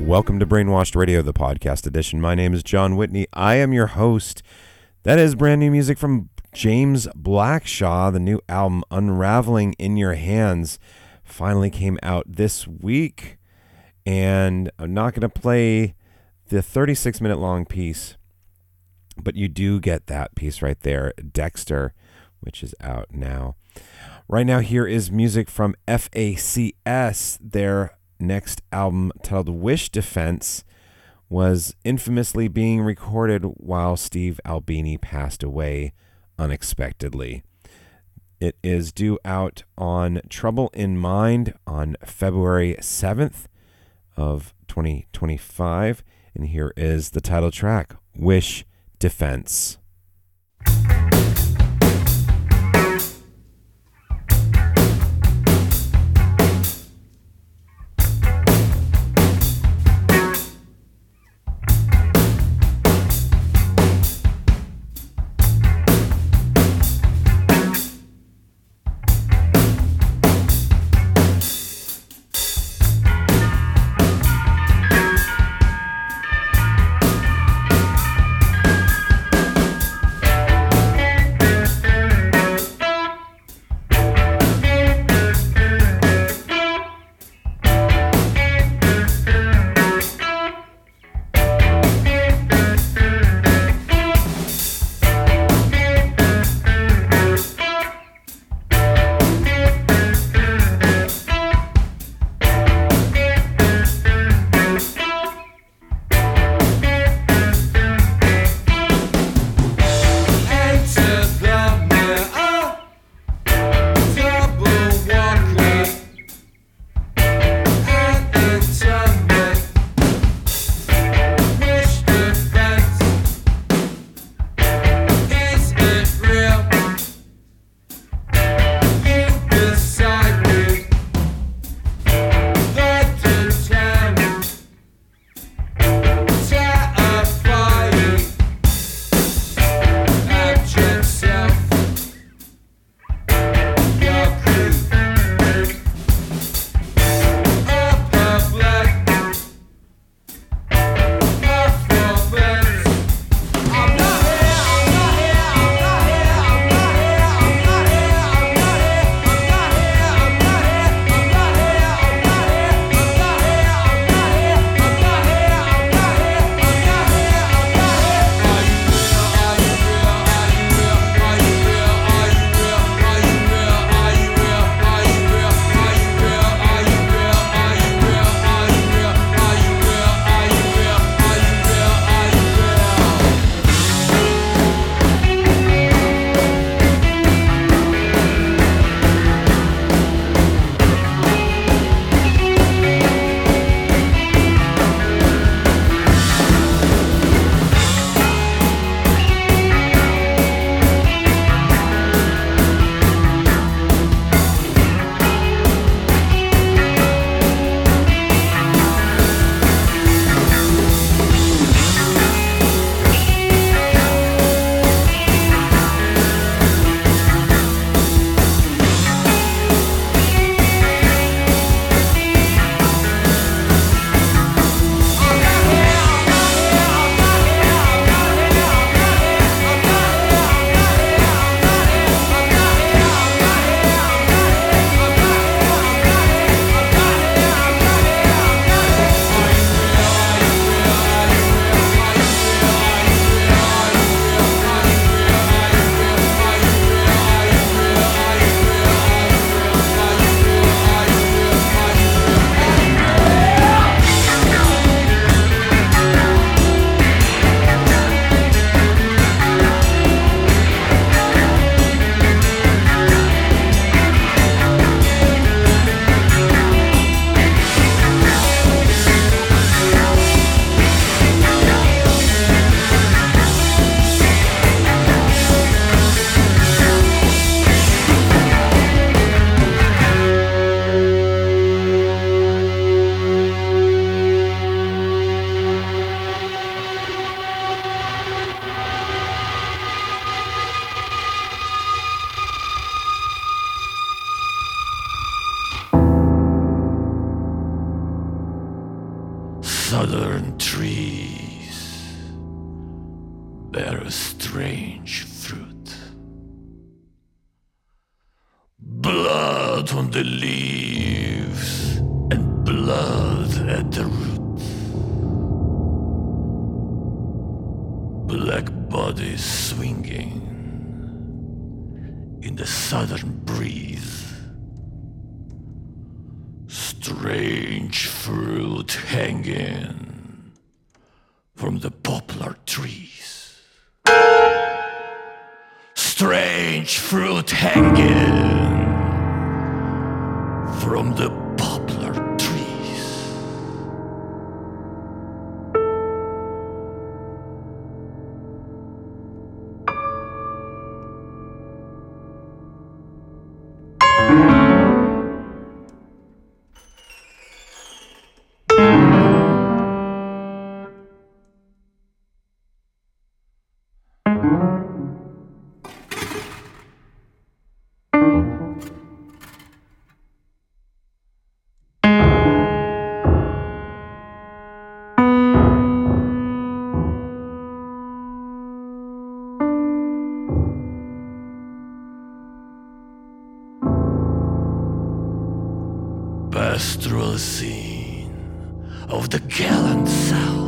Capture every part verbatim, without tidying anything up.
Welcome to Brainwashed Radio, the podcast edition. My name is John Whitney. I am your host. That is brand new music from James Blackshaw. The new album, Unraveling in Your Hands, finally came out this week. And I'm not going to play the thirty-six minute long piece, but you do get that piece right there, Dexter, which is out now. Right now, here is music from F A C S. Their next album, titled Wish Defense, was infamously being recorded while Steve Albini passed away unexpectedly. It is due out on Trouble in Mind on February seventh of twenty twenty-five. And here is the title track, Wish Defense. southern trees bear a strange fruit. Blood on the leaves and blood at the root. Black bodies swinging in the southern breeze. Strange fruit hanging from the poplar trees. Strange fruit hanging from the poplar trees. Pastoral scene of the gallant South.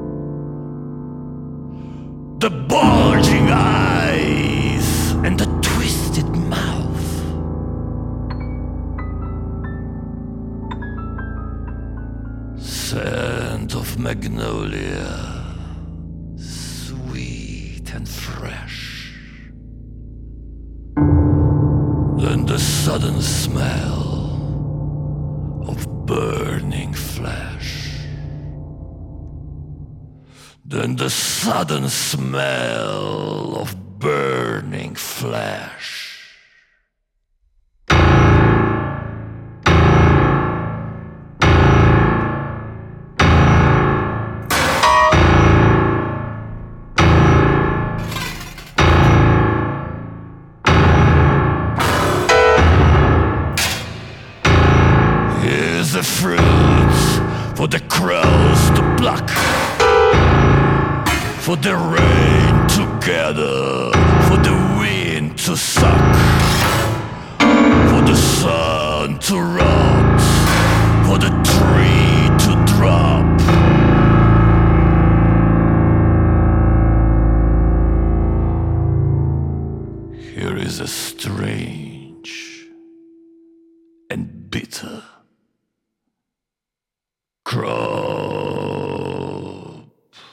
The bulging eyes and the twisted mouth. Scent of magnolia, sweet and fresh. Then the sudden smell of burning flesh. Then the sudden smell of burning flesh. The fruits for the crows to pluck, for the rain to gather, for the wind to suck, for the sun to rot, for the tree to drop. Here is a strange and bitter crop.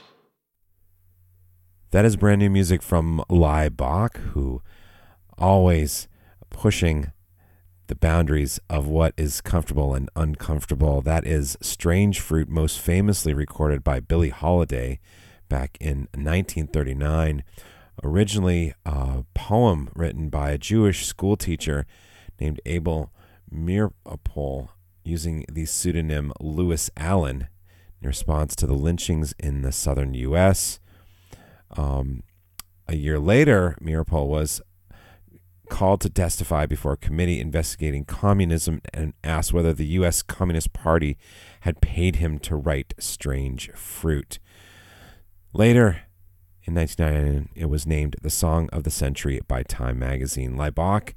That is brand new music from Laibach, who always pushing the boundaries of what is comfortable and uncomfortable. That is Strange Fruit, most famously recorded by Billie Holiday back in nineteen thirty-nine. Originally a poem written by a Jewish schoolteacher named Abel Meeropol, using the pseudonym Lewis Allen in response to the lynchings in the southern U S. Um, a year later, Meeropol was called to testify before a committee investigating communism and asked whether the U S Communist Party had paid him to write Strange Fruit. Later, in nineteen ninety-nine, it was named the Song of the Century by Time magazine. Laibach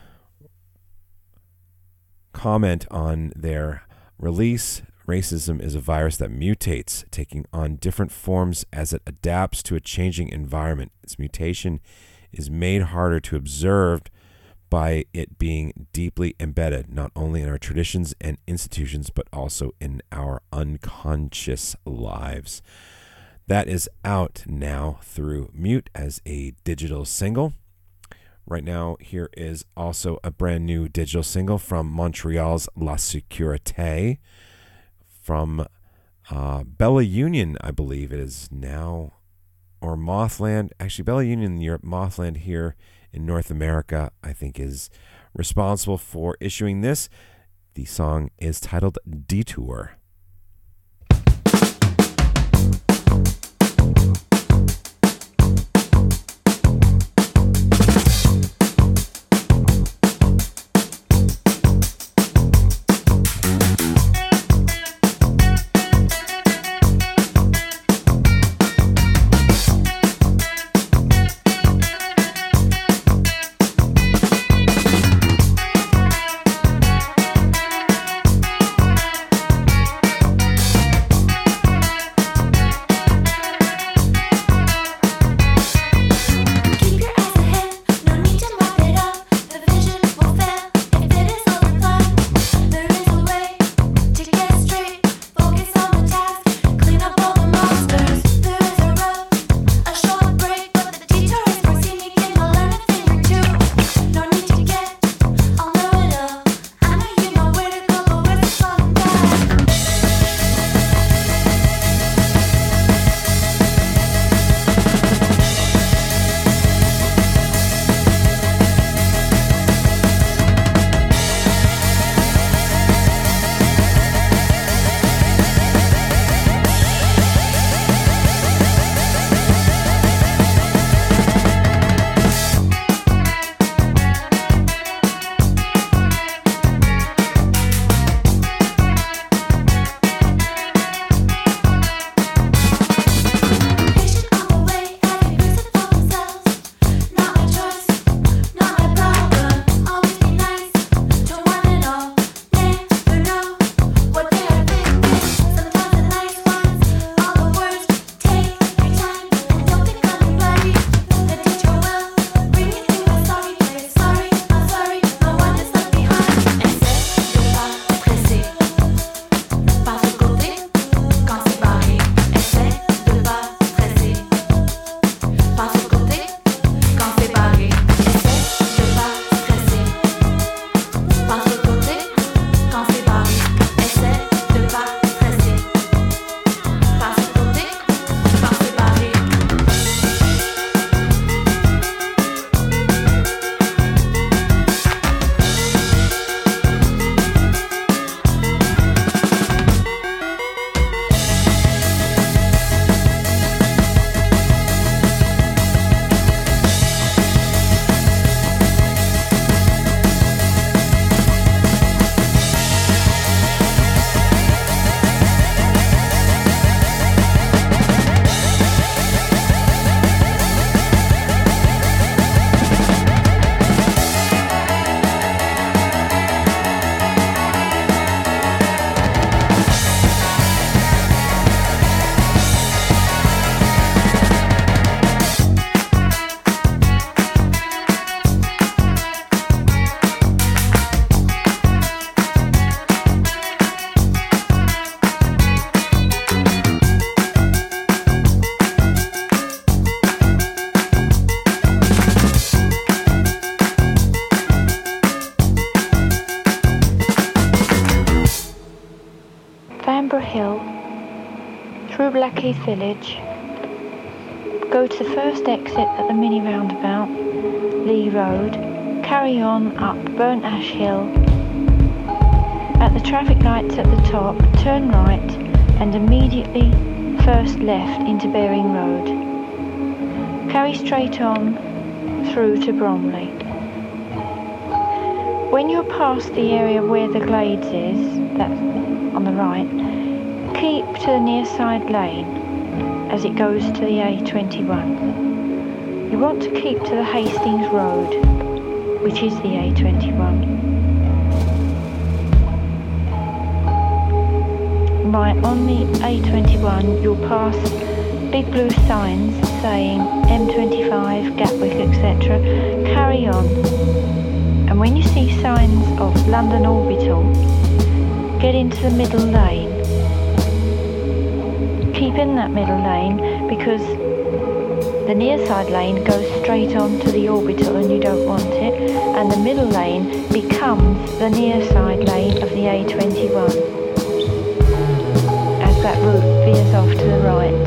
comment on their release: racism is a virus that mutates, taking on different forms as it adapts to a changing environment. Its mutation is made harder to observe by it being deeply embedded, not only in our traditions and institutions, but also in our unconscious lives. That is out now through Mute as a digital single. Right now, here is also a brand new digital single from Montreal's La Sécurité, from uh, Bella Union, I believe it is now, or Mothland. Actually, Bella Union in Europe, Mothland here in North America, I think is responsible for issuing this. The song is titled Detour. Bamburgh Hill, through Blackheath Village, go to the first exit at the mini roundabout, Lee Road, carry on up Burnt Ash Hill. At the traffic lights at the top, turn right and immediately first left into Bering Road. Carry straight on through to Bromley. When you're past the area where the Glades is, that's on the right, keep to the near side lane as it goes to the A twenty-one. You want to keep to the Hastings Road, which is the A twenty-one. Right, on the A twenty-one you'll pass big blue signs saying M twenty-five, Gatwick, et cetera. Carry on. And when you see signs of London Orbital, get into the middle lane. Keep in that middle lane because the near side lane goes straight on to the Orbital and you don't want it, and the middle lane becomes the near side lane of the A twenty-one as that route veers off to the right.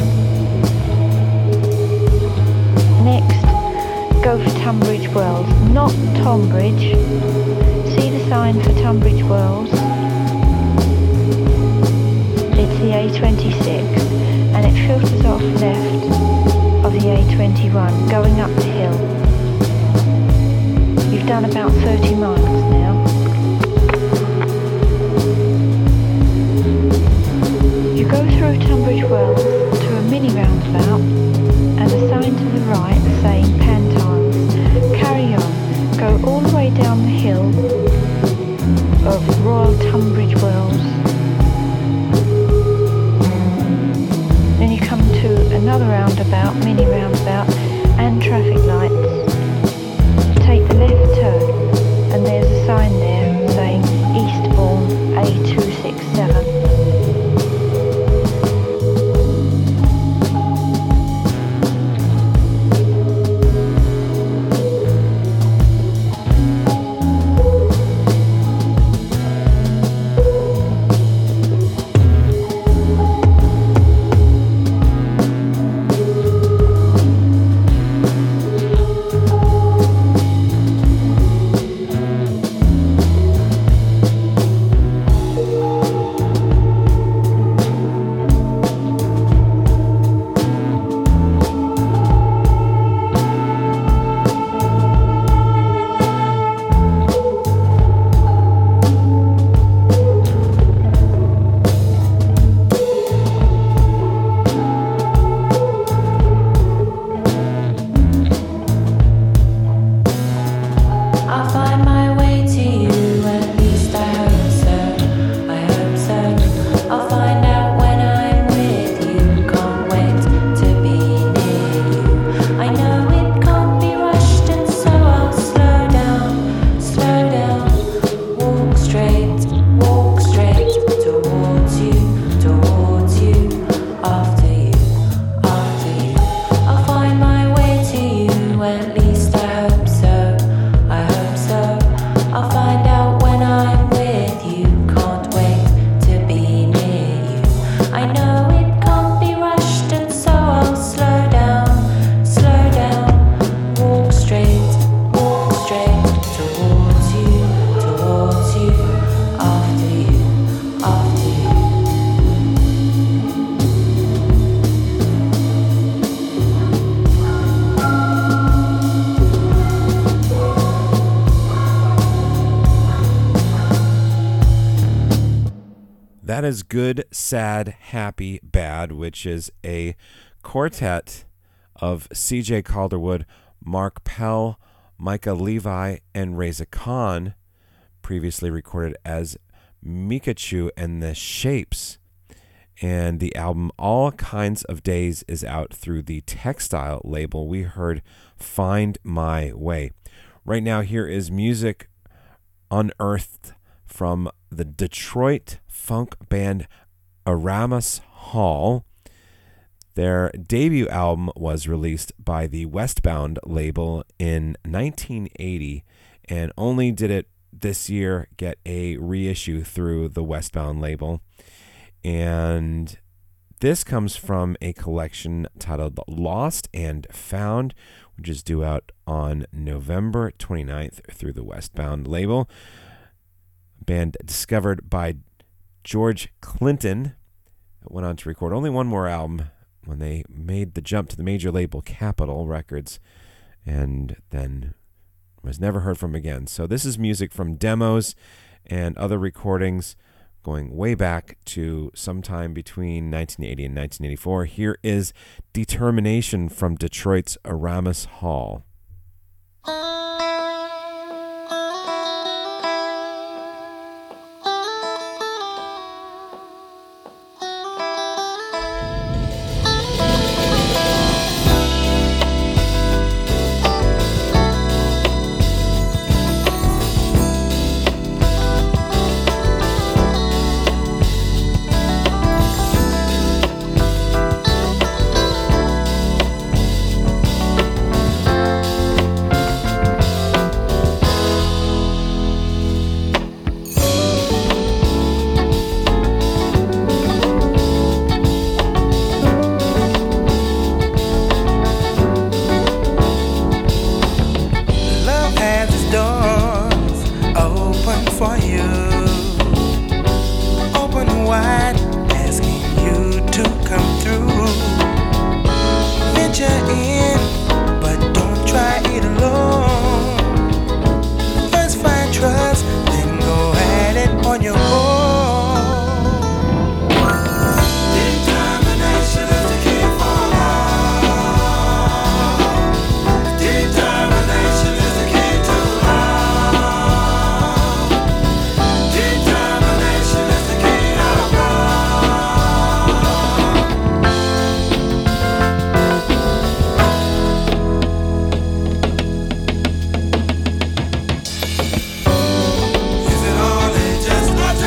Next, go for Tunbridge Wells, not Tonbridge. See the sign for Tunbridge Wells. It's the A twenty-six and it filters off left of the A twenty-one going up the hill. You've done about thirty miles now. You go through Tunbridge Wells to a mini roundabout and a sign to the right saying Pantiles. Carry on, go all the way down the hill of Royal Tunbridge Wells. Then you come to another roundabout, mini roundabout, and traffic lights. Take the left turn, and there's a sign there saying Eastbourne A two sixty-seven. That is Good, Sad, Happy, Bad, which is a quartet of C J Calderwood, Mark Pell, Micah Levi, and Reza Khan, previously recorded as Mikachu and the Shapes. And the album All Kinds of Days is out through the Textile label. We heard Find My Way. Right now, here is music unearthed from the Detroit funk band Aramis Hall. Their debut album was released by the Westbound label in nineteen eighty, and only did it this year get a reissue through the Westbound label. And this comes from a collection titled Lost and Found, which is due out on November twenty-ninth through the Westbound label. A band discovered by George Clinton went on to record only one more album when they made the jump to the major label Capitol Records, and then was never heard from again. So this is music from demos and other recordings going way back to sometime between nineteen eighty and nineteen eighty-four. Here is Determination from Detroit's Aramis Hall. Is it only just a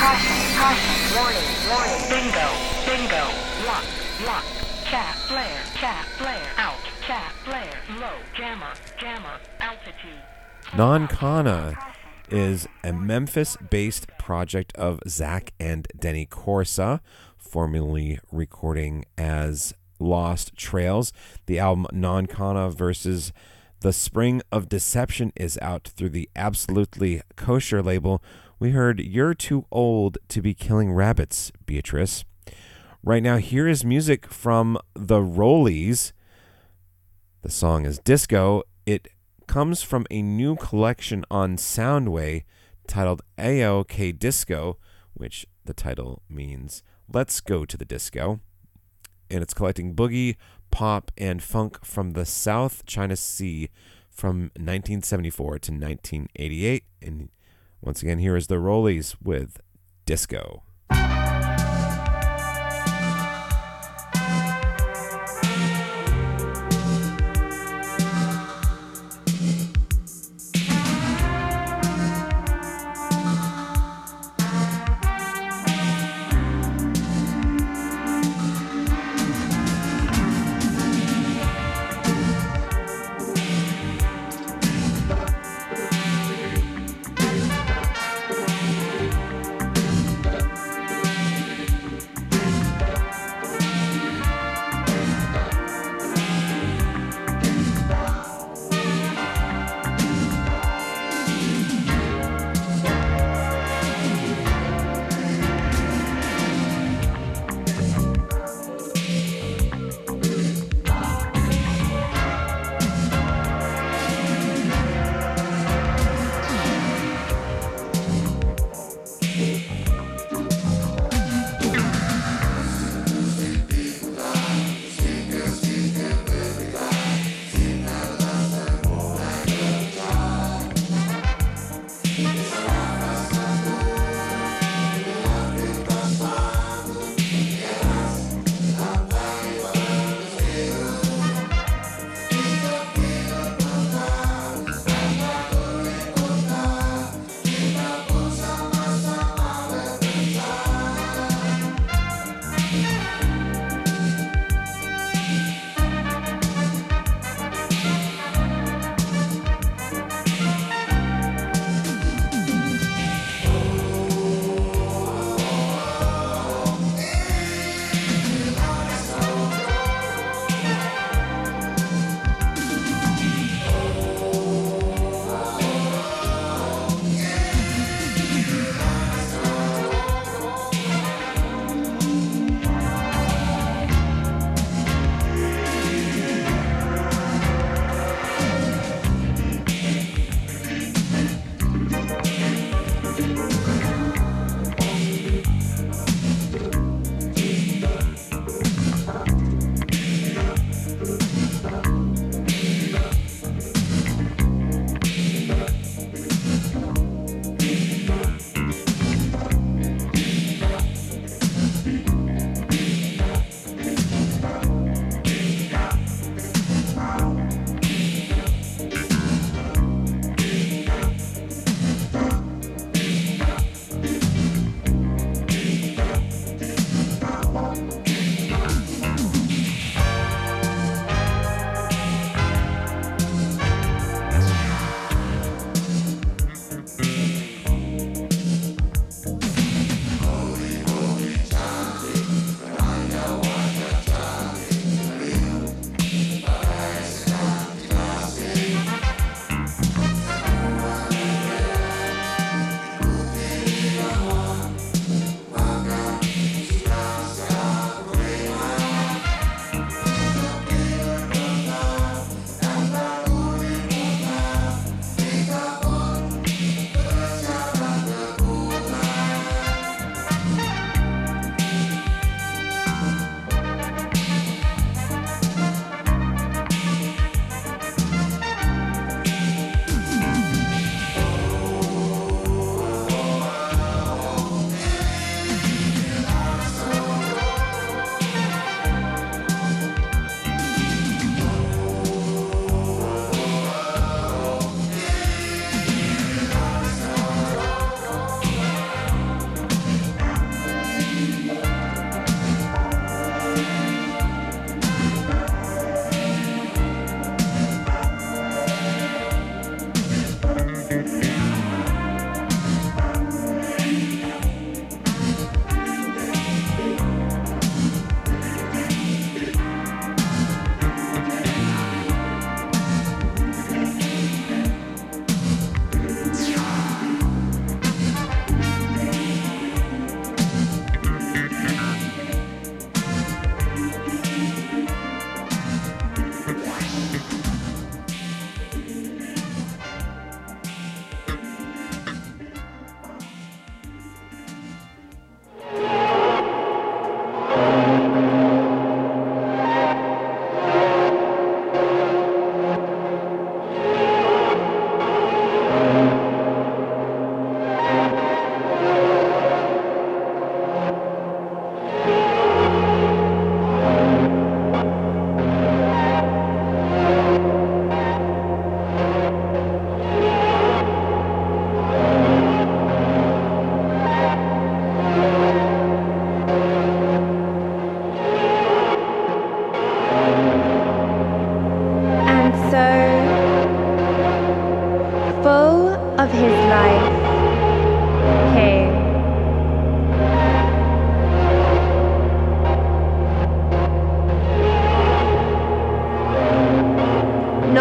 caution, caution, warning, warning, bingo, bingo, lock, lock, chat, flare, chat, flare, out, chat, flare, low, jammer, jammer, altitude. Non-Kana is a Memphis-based project of Zach and Denny Corsa, formerly recording as Lost Trails. The album Non-Kana versus The Spring of Deception is out through the Absolutely Kosher label. We heard You're Too Old to Be Killing Rabbits, Beatrice. Right now, here is music from the Rollies. The song is Disco. It comes from a new collection on Soundway titled A O K Disco, which the title means Let's Go to the Disco. And it's collecting boogie, pop, and funk from the South China Sea from nineteen seventy-four to nineteen eighty-eight. And once again, here is the Rollies with Disco.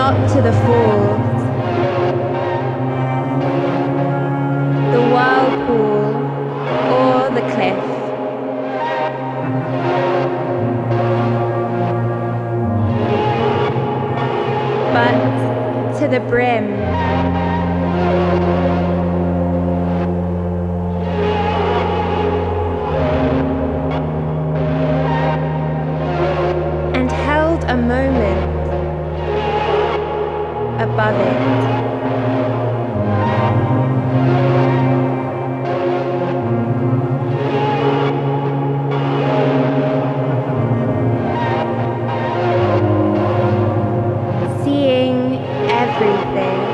not to the falls, the whirlpool, or the cliff. But to the brim. And held a moment above it. Seeing everything.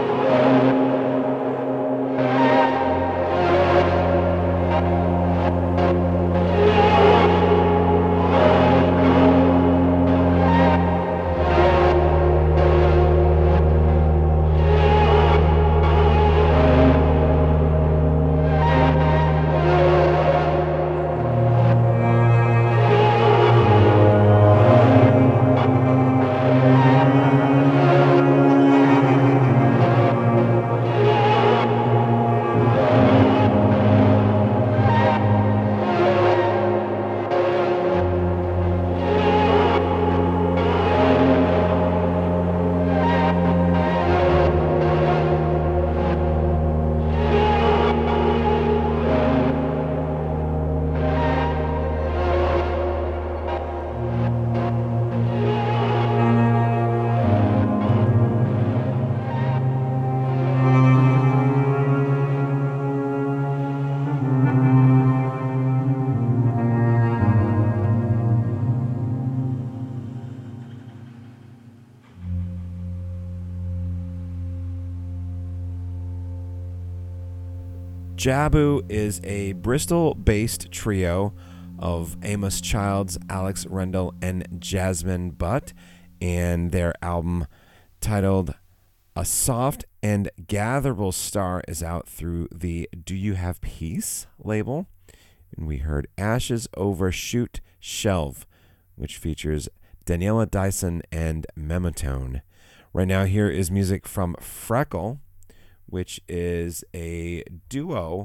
Jabu is a Bristol-based trio of Amos Childs, Alex Rendell, and Jasmine Butt, and their album titled A Soft and Gatherable Star is out through the Do You Have Peace label. And we heard Ashes Over Shoot Shelve, which features Daniela Dyson and Mematone. Right now, here is music from Freckle, which is a duo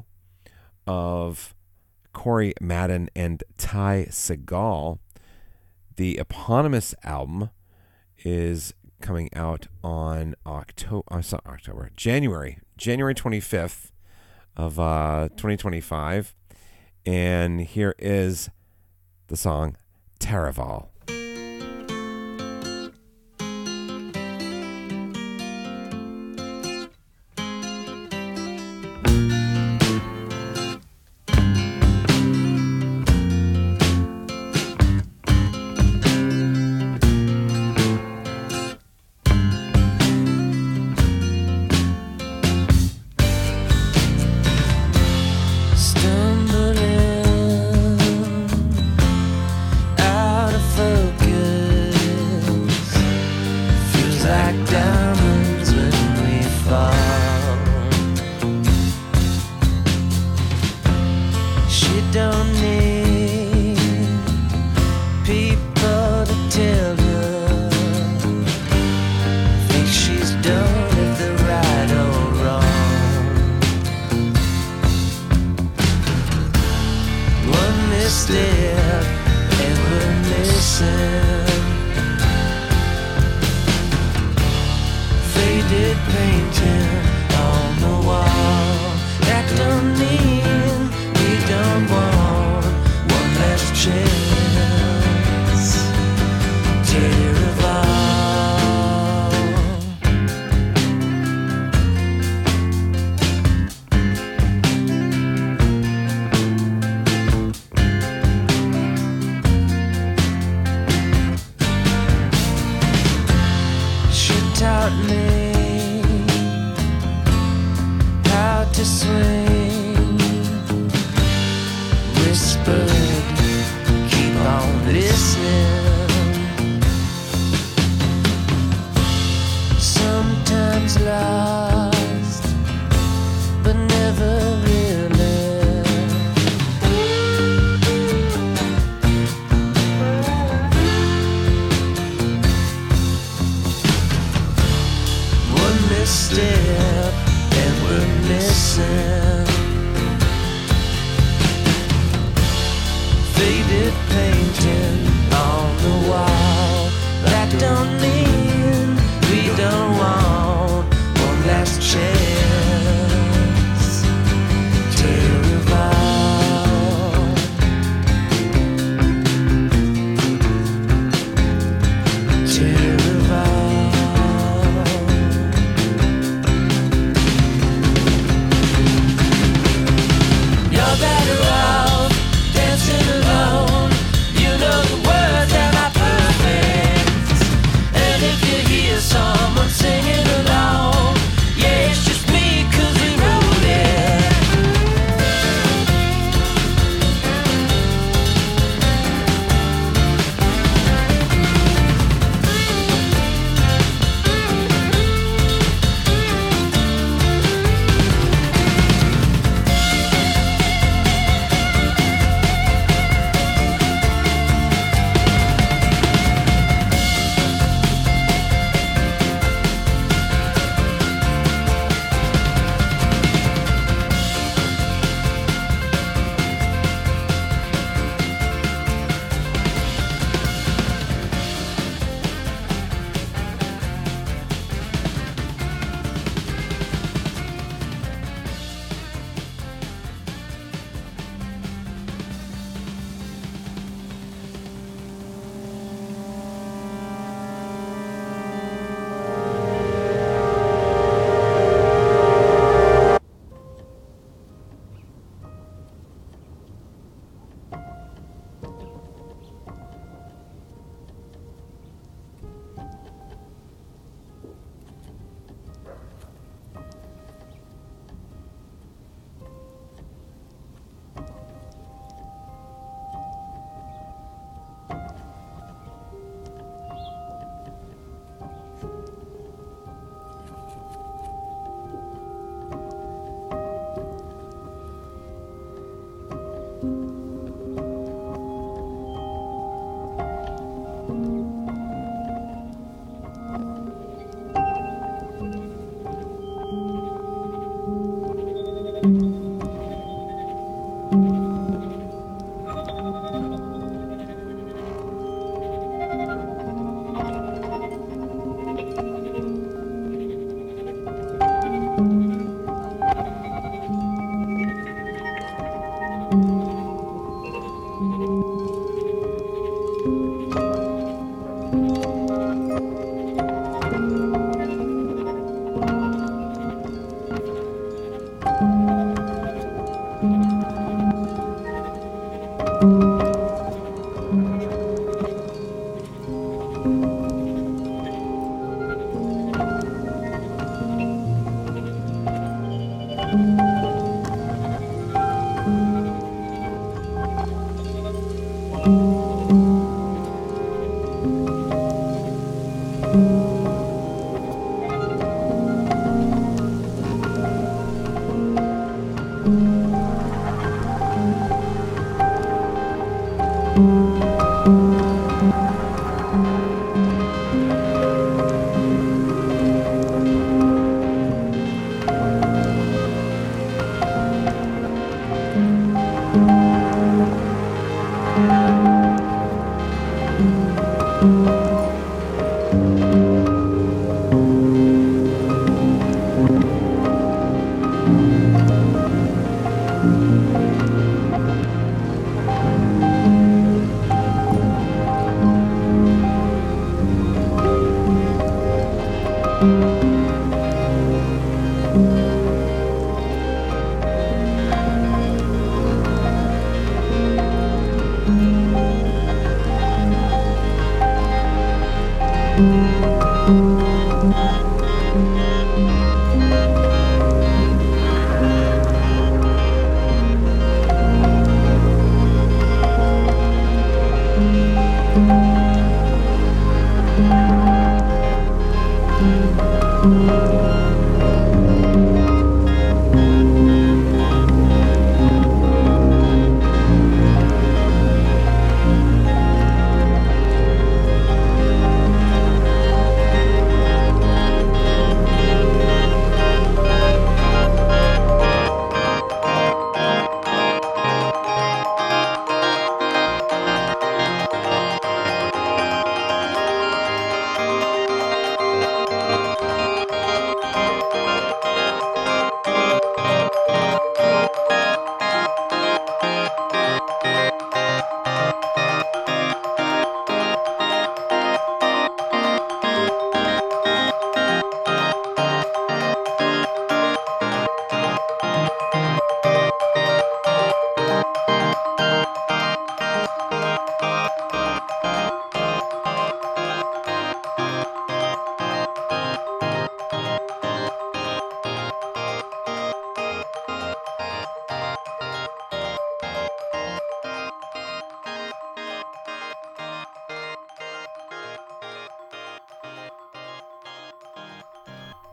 of Corey Madden and Ty Segal. The eponymous album is coming out on October, oh, sorry, October, January, January twenty-fifth of uh, twenty twenty-five. And here is the song Taraval. faded painting on the wall. That don't mean we don't want one last chance to revive. To revive. You're better off dancing alone. You know the words are not perfect. And if you hear someone singing along, yeah, it's just me, 'cause we wrote it.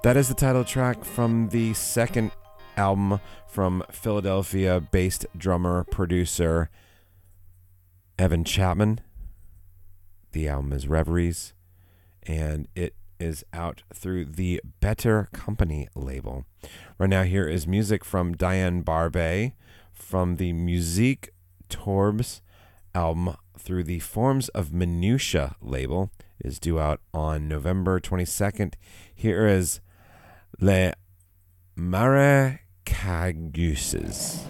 That is the title track from the second album from Philadelphia-based drummer, producer Evan Chapman. The album is Reveries, and it is out through the Better Company label. Right now, here is music from Diane Barbet from the Musique Torbes album through the Forms of Minutia label. It is due out on November twenty-second. Here is Les Maracagouses.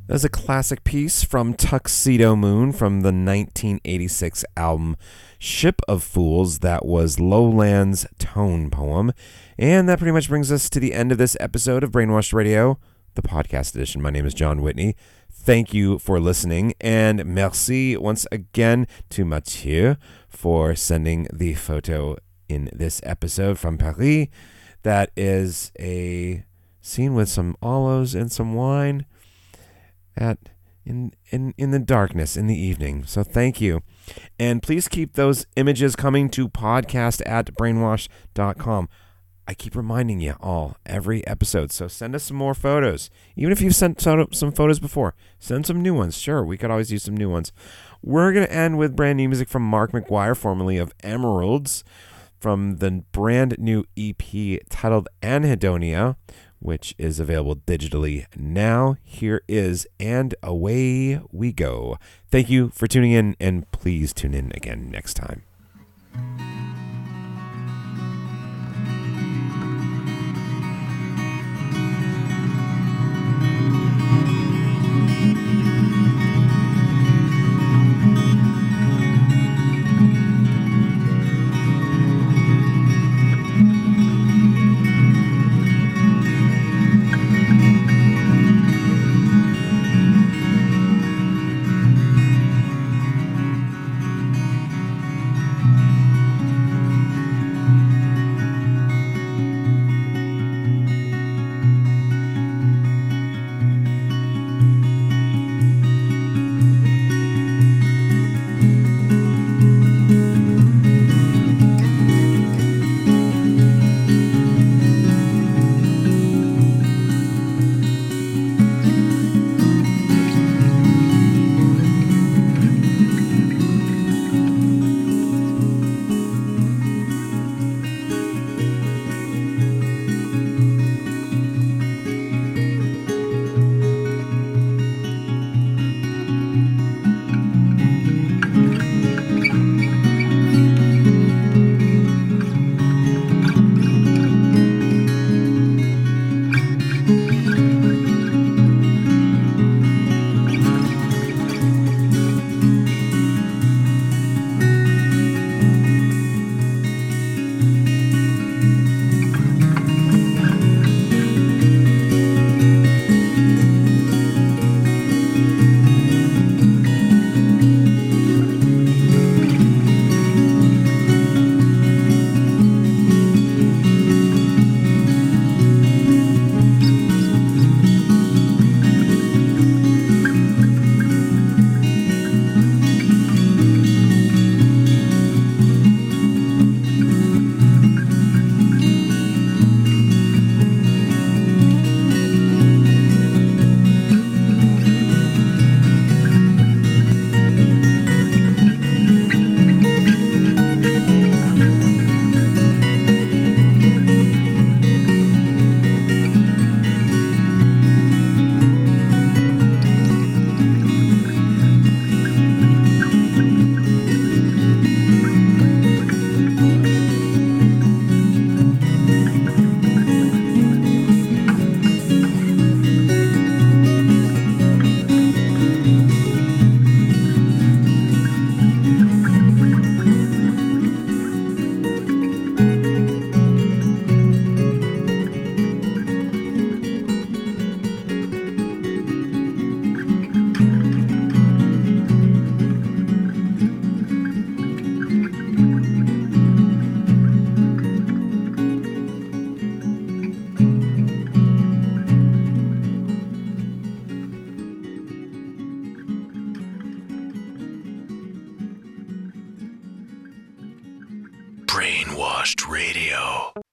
That's a classic piece from Tuxedo Moon from the nineteen eighty-six album Ship of Fools. That was Lowland's tone poem. And that pretty much brings us to the end of this episode of Brainwashed Radio, the podcast edition. My name is John Whitney. Thank you for listening, and merci once again to Mathieu for sending the photo in this episode from Paris. That is a scene with some olives and some wine at in in in the darkness in the evening. So thank you, and please keep those images coming to podcast at brainwash dot com. I keep reminding you all every episode, so send us some more photos. Even if you've sent out some photos before, send some new ones. Sure, we could always use some new ones. We're going to end with brand new music from Mark McGuire, formerly of Emeralds, from the brand new E P titled Anhedonia, which is available digitally now. Here is And Away We Go. Thank you for tuning in, and please tune in again next time. Brainwashed Radio.